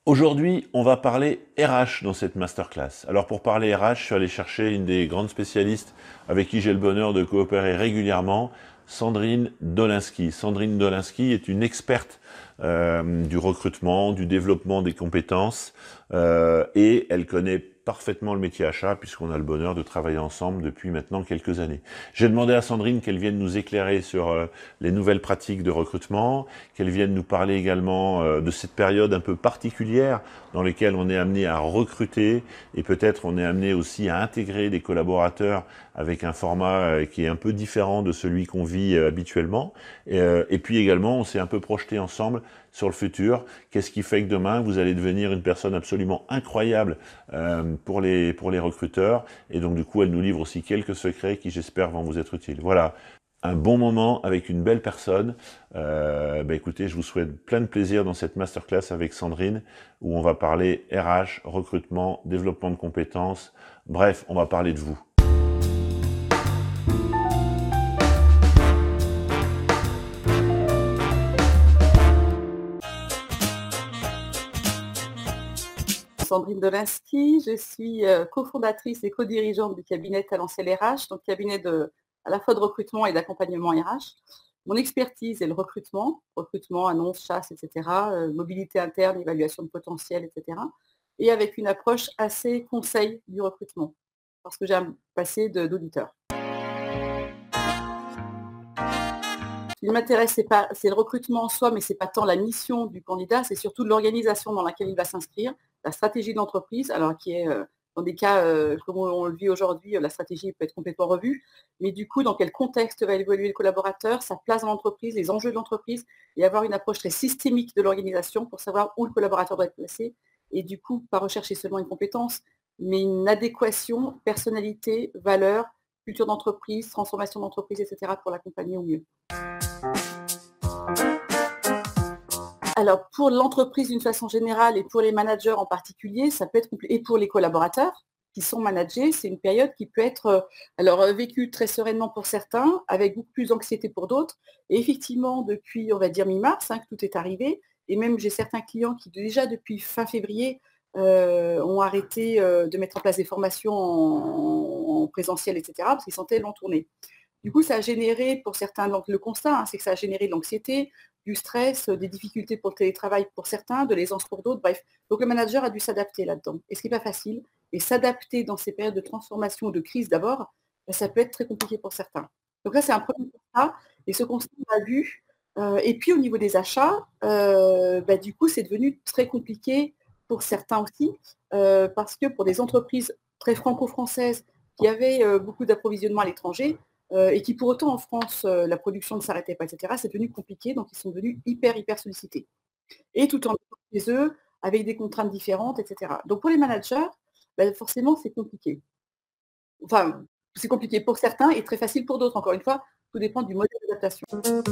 Aujourd'hui, on va parler RH dans cette masterclass. Alors pour parler RH, je suis allé chercher une des grandes spécialistes avec qui j'ai le bonheur de coopérer régulièrement, Sandrine Dolinski. Sandrine Dolinski est une experte du recrutement, du développement des compétences et elle connaît parfaitement le métier achat puisqu'on a le bonheur de travailler ensemble depuis maintenant quelques années. J'ai demandé à Sandrine qu'elle vienne nous éclairer sur les nouvelles pratiques de recrutement, qu'elle vienne nous parler également de cette période un peu particulière dans laquelle on est amené à recruter et peut-être on est amené aussi à intégrer des collaborateurs avec un format qui est un peu différent de celui qu'on vit habituellement. Et puis également, on s'est un peu projeté ensemble sur le futur. Qu'est-ce qui fait que demain, vous allez devenir une personne absolument incroyable pour les recruteurs. Et donc, du coup, elle nous livre aussi quelques secrets qui, j'espère, vont vous être utiles. Voilà, un bon moment avec une belle personne. Écoutez, je vous souhaite plein de plaisir dans cette masterclass avec Sandrine, où on va parler RH, recrutement, développement de compétences. Bref, on va parler de vous. Sandrine Dolinski, je suis cofondatrice et co-dirigeante du cabinet Talentiel RH, donc cabinet à la fois de recrutement et d'accompagnement RH. Mon expertise est le recrutement, annonce, chasse, etc., mobilité interne, évaluation de potentiel, etc. Et avec une approche assez conseil du recrutement, parce que j'ai un passé d'auditeur. Ce qui m'intéresse, c'est le recrutement en soi, mais ce n'est pas tant la mission du candidat, c'est surtout l'organisation dans laquelle il va s'inscrire, la stratégie de l'entreprise, alors qui est, dans des cas comme on le vit aujourd'hui, la stratégie peut être complètement revue, mais du coup, dans quel contexte va évoluer le collaborateur, sa place dans l'entreprise, les enjeux de l'entreprise, et avoir une approche très systémique de l'organisation pour savoir où le collaborateur doit être placé, et du coup, pas rechercher seulement une compétence, mais une adéquation, personnalité, valeur, culture d'entreprise, transformation d'entreprise, etc., pour l'accompagner au mieux. Alors, pour l'entreprise d'une façon générale et pour les managers en particulier, ça peut être compliqué. Et pour les collaborateurs qui sont managés, c'est une période qui peut être vécue très sereinement pour certains, avec beaucoup plus d'anxiété pour d'autres. Et effectivement, depuis, on va dire, mi-mars, que tout est arrivé, et même j'ai certains clients qui, déjà depuis fin février, ont arrêté de mettre en place des formations en présentiel, etc., parce qu'ils sentaient long tourner. Du coup, ça a généré pour certains, donc le constat, c'est que ça a généré de l'anxiété, du stress, des difficultés pour le télétravail pour certains, de l'aisance pour d'autres, bref. Donc le manager a dû s'adapter là-dedans. Et ce qui n'est pas facile, et s'adapter dans ces périodes de transformation ou de crise d'abord, ça peut être très compliqué pour certains. Donc là, c'est un premier constat, et ce constat, on l'a vu. Et puis au niveau des achats, du coup, c'est devenu très compliqué pour certains aussi, parce que pour des entreprises très franco-françaises qui avaient beaucoup d'approvisionnement à l'étranger, et qui pour autant en France, la production ne s'arrêtait pas, etc., c'est devenu compliqué, donc ils sont devenus hyper sollicités. Et tout en étant chez eux, avec des contraintes différentes, etc. Donc pour les managers, forcément c'est compliqué. Enfin, c'est compliqué pour certains et très facile pour d'autres. Encore une fois, tout dépend du modèle d'adaptation.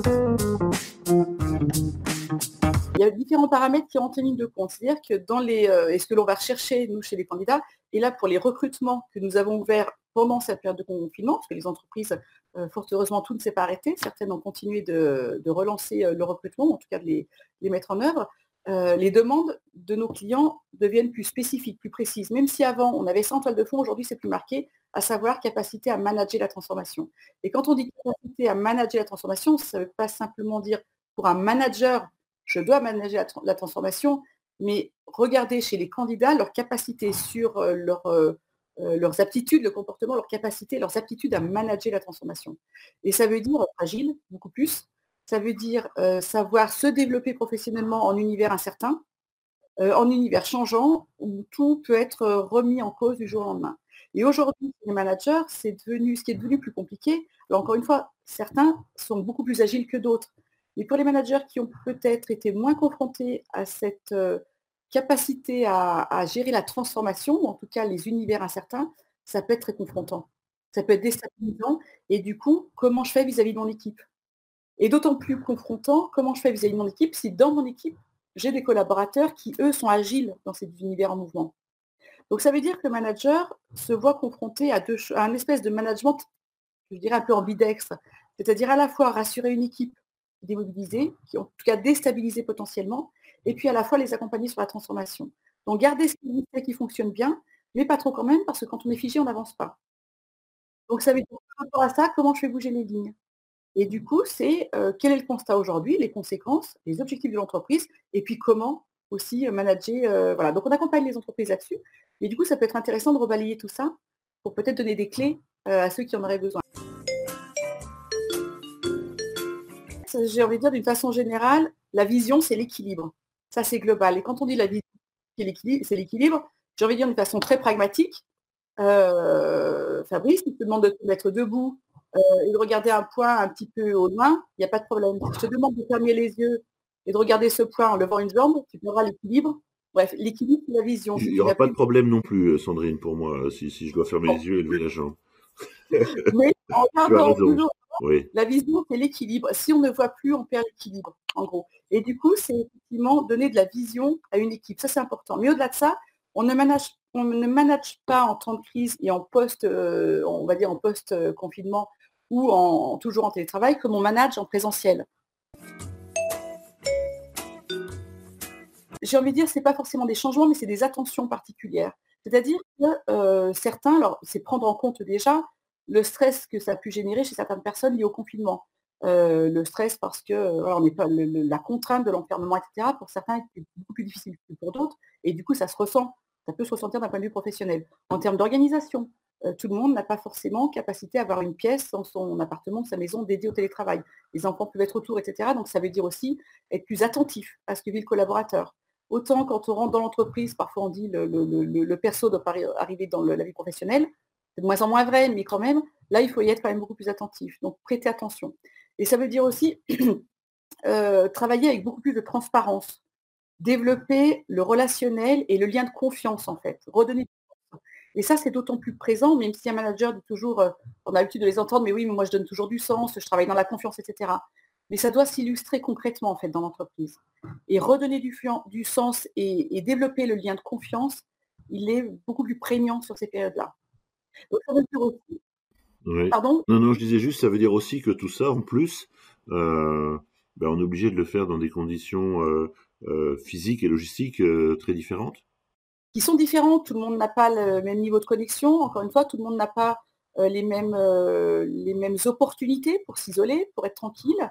Il y a différents paramètres qui rentrent en ligne de compte. C'est-à-dire que et ce que l'on va rechercher, nous, chez les candidats, et là, pour les recrutements que nous avons ouverts pendant cette période de confinement, parce que les entreprises, fort heureusement, tout ne s'est pas arrêté. Certaines ont continué de relancer le recrutement, en tout cas de les mettre en œuvre. Les demandes de nos clients deviennent plus spécifiques, plus précises. Même si avant, on avait 100 toiles de fond, aujourd'hui, c'est plus marqué, à savoir capacité à manager la transformation. Et quand on dit capacité à manager la transformation, ça ne veut pas simplement dire pour un manager, je dois manager la transformation, mais regardez chez les candidats leur capacité sur leurs aptitudes, le comportement, leur capacité, leurs aptitudes à manager la transformation. Et ça veut dire être agile, beaucoup plus. Ça veut dire savoir se développer professionnellement en univers incertain, en univers changeant, où tout peut être remis en cause du jour au lendemain. Et aujourd'hui, les managers, ce qui est devenu plus compliqué. Alors encore une fois, certains sont beaucoup plus agiles que d'autres. Mais pour les managers qui ont peut-être été moins confrontés à cette capacité à gérer la transformation, ou en tout cas les univers incertains, ça peut être très confrontant. Ça peut être déstabilisant. Et du coup, comment je fais vis-à-vis de mon équipe? Et d'autant plus confrontant, comment je fais vis-à-vis de mon équipe si dans mon équipe, j'ai des collaborateurs qui, eux, sont agiles dans cet univers en mouvement. Donc ça veut dire que le manager se voit confronté à un espèce de management, je dirais un peu ambidextre, c'est-à-dire à la fois rassurer une équipe démobilisée, qui en tout cas déstabilisée potentiellement, et puis à la fois les accompagner sur la transformation. Donc garder ce qui fonctionne bien, mais pas trop quand même, parce que quand on est figé, on n'avance pas. Donc ça veut dire par rapport à ça, comment je fais bouger les lignes? Et du coup, c'est, quel est le constat aujourd'hui, les conséquences, les objectifs de l'entreprise et puis comment aussi, manager, voilà. Donc on accompagne les entreprises là-dessus et du coup, ça peut être intéressant de rebalayer tout ça pour peut-être donner des clés, à ceux qui en auraient besoin. J'ai envie de dire d'une façon générale, la vision, c'est l'équilibre. Ça, c'est global et quand on dit la vision, c'est l'équilibre, j'ai envie de dire d'une façon très pragmatique. Fabrice, il te demande de te mettre debout, et de regarder un point un petit peu au loin, il y a pas de problème. Si je te demande de fermer les yeux et de regarder ce point en levant une jambe, tu auras l'équilibre. Bref, l'équilibre, c'est la vision, Il c'est n'y une aura pas de appui. problème non plus, Sandrine, pour moi, si je dois fermer Bon, les yeux et lever la jambe. mais en Tu as gardant raison. toujours Oui. la vision, c'est l'équilibre. Si on ne voit plus, on perd l'équilibre, en gros. Et du coup, c'est effectivement donner de la vision à une équipe. Ça, c'est important. Mais au-delà de ça, on ne manage pas en temps de crise et en post, on va dire en post, confinement ou toujours en télétravail comme on manage en présentiel. J'ai envie de dire, c'est pas forcément des changements, mais c'est des attentions particulières. C'est-à-dire que, certains, alors c'est prendre en compte déjà le stress que ça a pu générer chez certaines personnes liées au confinement. Le stress parce que, voilà, on n'est pas la contrainte de l'enfermement et cetera, pour certains est beaucoup plus difficile que pour d'autres et du coup ça peut se ressentir d'un point de vue professionnel. En termes d'organisation, tout le monde n'a pas forcément capacité à avoir une pièce dans son appartement, sa maison dédiée au télétravail. Les enfants peuvent être autour et cetera, donc ça veut dire aussi être plus attentif à ce que vit le collaborateur. Autant quand on rentre dans l'entreprise, parfois on dit le perso doit pas arriver dans la vie professionnelle. C'est de moins en moins vrai, mais quand même, là, il faut y être quand même beaucoup plus attentif. Donc, prêtez attention. Et ça veut dire aussi travailler avec beaucoup plus de transparence, développer le relationnel et le lien de confiance, en fait. Redonner du sens. Et ça, c'est d'autant plus présent, même si un manager dit toujours, on a l'habitude de les entendre, mais oui, mais moi, je donne toujours du sens, je travaille dans la confiance, etc. Mais ça doit s'illustrer concrètement, en fait, dans l'entreprise. Et redonner du sens et développer le lien de confiance, il est beaucoup plus prégnant sur ces périodes-là. Donc, ça veut dire aussi, Oui. pardon, Non, non, je disais juste, ça veut dire aussi que tout ça, en plus, euh, ben, on est obligé de le faire dans des conditions physiques et logistiques très différentes. qui sont différentes. Tout le monde n'a pas le même niveau de connexion. Encore une fois, tout le monde n'a pas les mêmes opportunités pour s'isoler, pour être tranquille.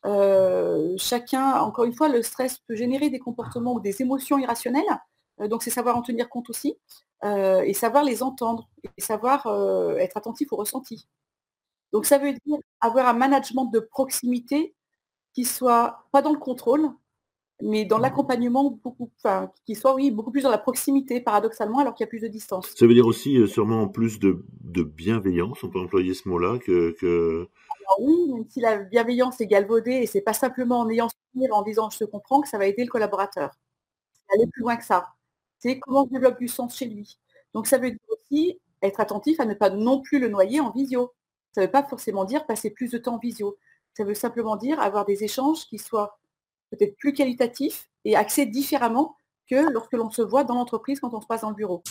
Chacun, encore une fois, le stress peut générer des comportements ou des émotions irrationnelles. Donc, c'est savoir en tenir compte aussi et savoir les entendre et savoir être attentif aux ressentis. Donc, ça veut dire avoir un management de proximité qui soit pas dans le contrôle, mais dans l'accompagnement beaucoup, enfin, qui soit, oui, beaucoup plus dans la proximité, paradoxalement, alors qu'il y a plus de distance. Ça veut dire aussi sûrement plus de bienveillance, on peut employer ce mot-là, que... Alors oui, même si la bienveillance est galvaudée et c'est pas simplement en ayant sourire, en disant: «Je te comprends» que ça va aider le collaborateur. C'est aller plus loin que ça. C'est comment je développe du sens chez lui. Donc ça veut dire aussi être attentif à ne pas non plus le noyer en visio. Ça ne veut pas forcément dire passer plus de temps en visio. Ça veut simplement dire avoir des échanges qui soient peut-être plus qualitatifs et axés différemment que lorsque l'on se voit dans l'entreprise quand on se passe dans le bureau.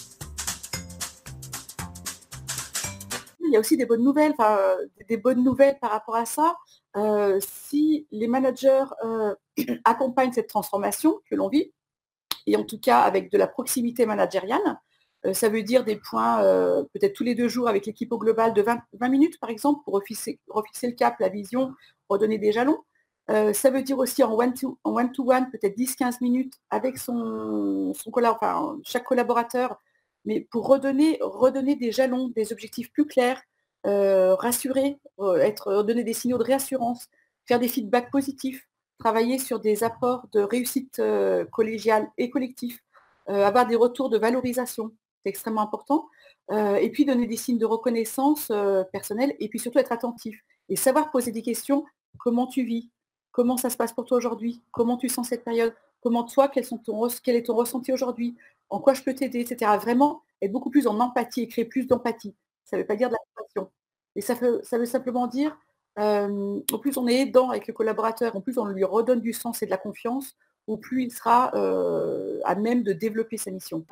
Il y a aussi des bonnes nouvelles, enfin, des bonnes nouvelles par rapport à ça. Si les managers, accompagnent cette transformation que l'on vit et en tout cas avec de la proximité managériale, ça veut dire des points, peut-être tous les 2 jours avec l'équipe au global de 20 minutes par exemple pour refixer le cap, la vision, redonner des jalons. Ça veut dire aussi en one to one peut-être 10-15 minutes avec enfin chaque collaborateur, mais pour redonner des jalons, des objectifs plus clairs, rassurer, donner des signaux de réassurance, faire des feedbacks positifs, travailler sur des apports de réussite, collégiale et collectif, avoir des retours de valorisation, c'est extrêmement important, et puis donner des signes de reconnaissance, personnelle et puis surtout être attentif et savoir poser des questions: «Comment tu vis? Comment ça se passe pour toi aujourd'hui? Comment tu sens cette période? Comment toi, quel est ton ressenti aujourd'hui? En quoi je peux t'aider?» et cetera. Vraiment être beaucoup plus en empathie et créer plus d'empathie. Ça ne veut pas dire de la compassion. Et ça veut simplement dire, au plus on est aidant avec le collaborateur, en plus on lui redonne du sens et de la confiance, au plus il sera, à même de développer sa mission.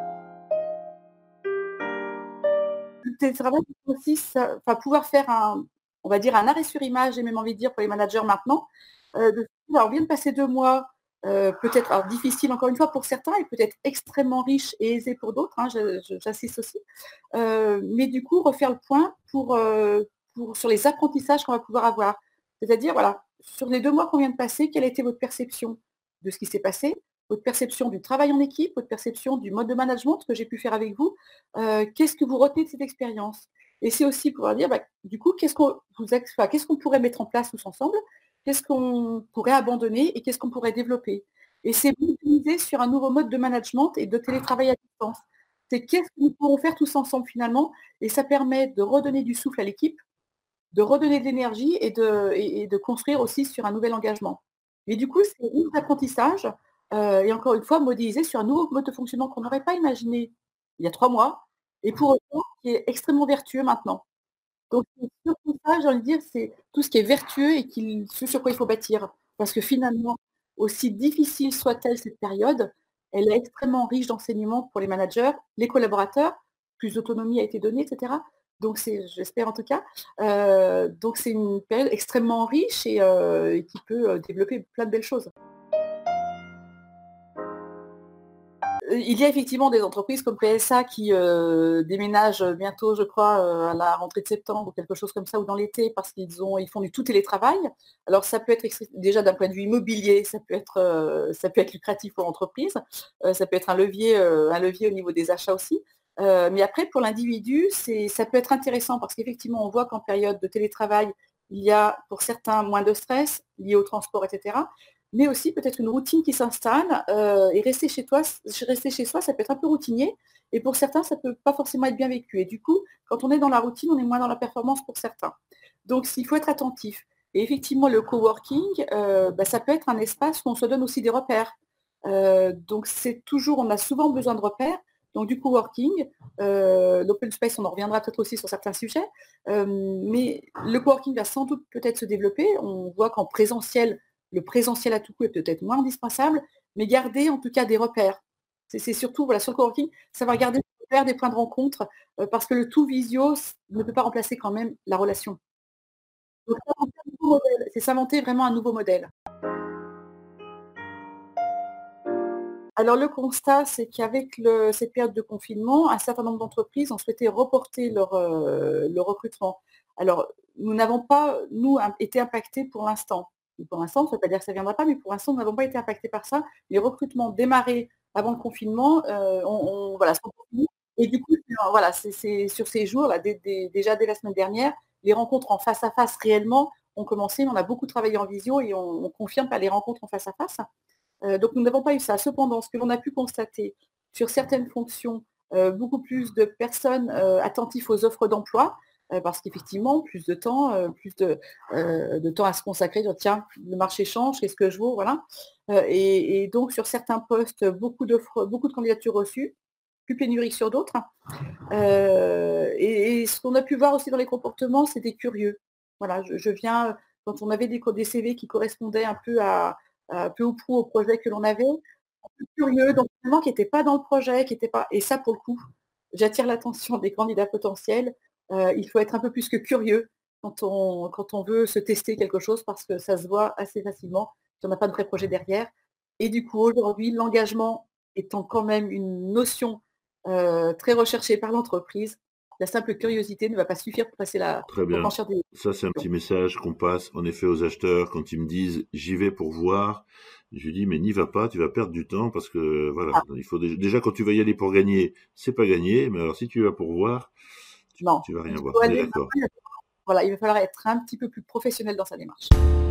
Le télétravail aussi enfin pouvoir faire on va dire un arrêt sur image, j'ai même envie de dire pour les managers maintenant, de se dire: «Alors on vient de passer 2 mois, peut-être alors difficile encore une fois pour certains et peut-être extrêmement riche et aisé pour d'autres, hein, j'assiste aussi. Mais du coup, refaire le point sur les apprentissages qu'on va pouvoir avoir. C'est-à-dire, voilà, sur les 2 mois qu'on vient de passer, quelle a été votre perception de ce qui s'est passé? Votre perception du travail en équipe, votre perception du mode de management que j'ai pu faire avec vous? Qu'est-ce que vous retenez de cette expérience? Et c'est aussi pouvoir dire, bah, du coup, qu'est-ce qu'on pourrait mettre en place tous ensemble? Qu'est-ce qu'on pourrait abandonner et qu'est-ce qu'on pourrait développer? Et c'est mobiliser sur un nouveau mode de management et de télétravail à distance. C'est qu'est-ce que nous pourrons faire tous ensemble finalement? Et ça permet de redonner du souffle à l'équipe, de redonner de l'énergie et de construire aussi sur un nouvel engagement. Et du coup, c'est riche d'apprentissage, et encore une fois, modéliser sur un nouveau mode de fonctionnement qu'on n'aurait pas imaginé il y a 3 mois et pour autant qui est extrêmement vertueux maintenant. Donc c'est surtout ça, j'ai envie de dire, c'est tout ce qui est vertueux et ce sur quoi il faut bâtir. Parce que finalement, aussi difficile soit-elle cette période, elle est extrêmement riche d'enseignements pour les managers, les collaborateurs, plus d'autonomie a été donnée, et cetera. Donc j'espère en tout cas, donc c'est une période extrêmement riche et qui peut, développer plein de belles choses. Il y a effectivement des entreprises comme PSA qui, déménagent, bientôt je crois, à la rentrée de septembre ou quelque chose comme ça ou dans l'été parce ils font du tout télétravail. Alors ça peut être déjà d'un point de vue immobilier, ça peut être lucratif pour l'entreprise, ça peut être un levier au niveau des achats aussi. Mais après pour l'individu, ça peut être intéressant parce qu'effectivement on voit qu'en période de télétravail, il y a pour certains moins de stress lié au transport et cetera. Mais aussi peut-être une routine qui s'installe, et rester chez soi, ça peut être un peu routinier et pour certains, ça peut pas forcément être bien vécu et du coup, quand on est dans la routine, on est moins dans la performance pour certains. Donc il faut être attentif et effectivement le coworking, bah, ça peut être un espace où on se donne aussi des repères. Donc on a souvent besoin de repères, donc du coworking, l'open space, on en reviendra peut-être aussi sur certains sujets, mais le coworking va sans doute peut-être se développer. On voit qu'en présentiel, le présentiel à tout coup est peut-être moins indispensable, mais garder en tout cas des repères. C'est surtout, voilà, sur le coworking, savoir garder des repères, des points de rencontre, parce que le tout visio ne peut pas remplacer quand même la relation. Donc s'inventer un nouveau modèle, c'est s'inventer vraiment un nouveau modèle. Alors le constat, c'est qu'avec cette période de confinement, un certain nombre d'entreprises ont souhaité reporter le recrutement. Alors, nous n'avons pas, nous, été impactés pour l'instant. Et pour l'instant, ça ne veut pas dire que ça ne viendra pas, mais pour l'instant, nous n'avons pas été impactés par ça. Les recrutements démarrés avant le confinement, voilà, sont poursuivis. Et du coup, voilà, c'est sur ces jours, là, déjà dès la semaine dernière, les rencontres en face à face réellement ont commencé. On a beaucoup travaillé en visio et on confirme pas les rencontres en face à face. Donc nous n'avons pas eu ça. Cependant, ce que l'on a pu constater sur certaines fonctions, beaucoup plus de personnes attentives aux offres d'emploi, parce qu'effectivement, plus de temps à se consacrer, dire tiens, le marché change, qu'est-ce que je vaux, voilà. Et donc sur certains postes, beaucoup d'offres, beaucoup de candidatures reçues, plus pénuriques sur d'autres. Et ce qu'on a pu voir aussi dans les comportements, c'est des curieux. Voilà, je viens, quand on avait des CV qui correspondaient un peu ou prou au projet que l'on avait, un peu curieux, donc finalement qui n'étaient pas dans le projet, qui n'étaient pas et ça pour le coup, j'attire l'attention des candidats potentiels, il faut être un peu plus que curieux quand on veut se tester quelque chose parce que ça se voit assez facilement si on n'a pas de vrai projet derrière et du coup aujourd'hui l'engagement étant quand même une notion, très recherchée par l'entreprise, la simple curiosité ne va pas suffire Très pour bien. franchir des Ça, c'est un petit message qu'on passe en effet aux acheteurs quand ils me disent j'y vais pour voir. Je dis mais n'y va pas, tu vas perdre du temps parce que voilà, ah, il faut déjà quand tu vas y aller pour gagner, c'est pas gagné, mais alors si tu vas pour voir, non, tu vas quand rien il voir. faut On est aller d'accord. voilà, il va falloir être un petit peu plus professionnel dans sa démarche.